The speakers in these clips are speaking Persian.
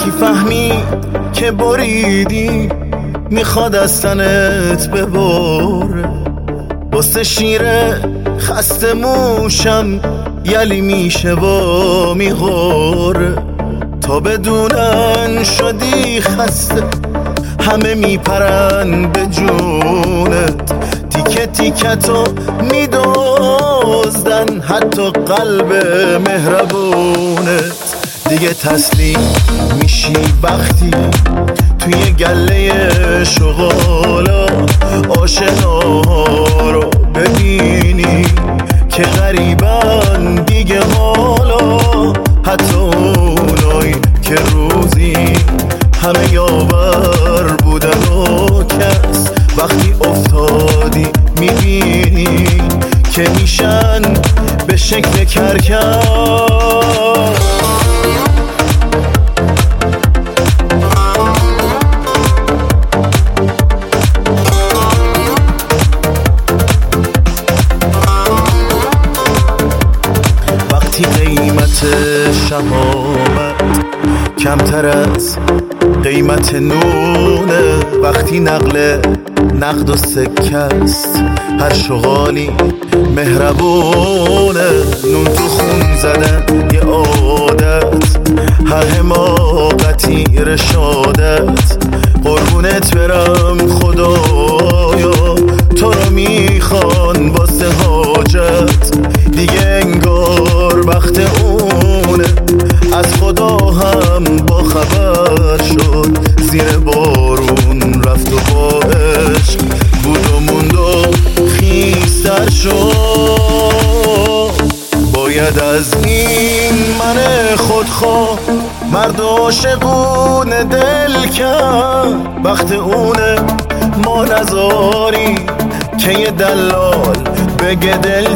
کی فهمی که بریدی میخواد از تنت ببره، واسه شیره خسته موشم یلی میشه و میغوره، تا بدونن شدی خسته همه میپرن به جونت، تیکه تیکتو میدوزدن حتی قلب مهربونت. دیگه تسلیم میشی وقتی توی گله شغالا آشناها رو ببینی که غریبن دیگه حالا، حتی اونایی که روزی همه یاور بودن و کس وقتی افتادی میبینی که میشن به شکل کرکس. وقتی قیمت شهامت کمتر از قیمت نونه، وقتی نقد و سکه است هر شغالی مهربونه، نون تو خون زدن یه عادت هر حماقتی رشادت، قربونت برم خدایا تو رو میخوان واسه حاجت، دیگه انگار وقت اونه از خدا هم با خبر شد، زیر بارون رفت و با عشق بود و موند و خیستر شد. باید از این من خودخواه مرد عاشقون دل کرد، وقت اونه ما نذاری که یه دلال بگه دل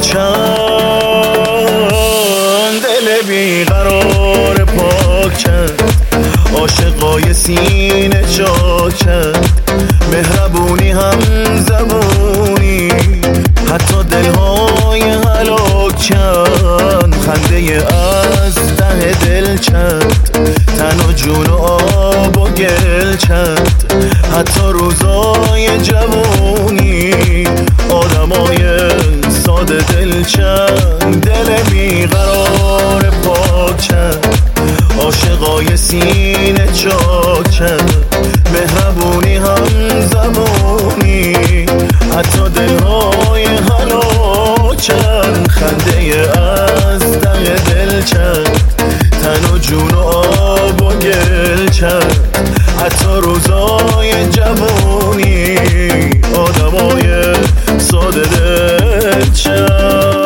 چند، دل بیقرار پاک کرد عاشقای سینه چاک کرد، مهربونی هم زبونی حتی دلهای هلاک کرد، خنده از ته دل چند تن و جون و آب و گل چند، حتی روزای جوونی آدمای ساده دل چند، دل بیقرار پاک چند عاشقای سینه چاک چند، مهربونی هم زبونی حتی دلهای هلاک چند، خنده از ته دل چند تن و جون و آب و گل چند، حتی روزای جوونی آدمای ساده دل چند.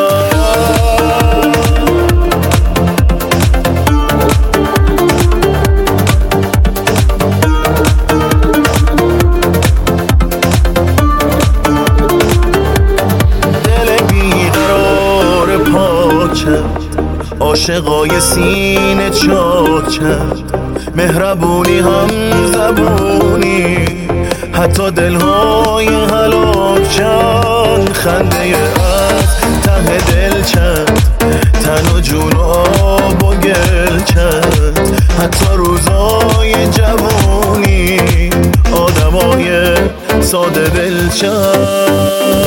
عاشقای سینه چاک چند، مهربونی هم زبونی حتی دلهای هلاک چند، خنده از ته دل چند تن و جون و آب و گل چند، حتی روزای جوونی آدمای ساده دل چند.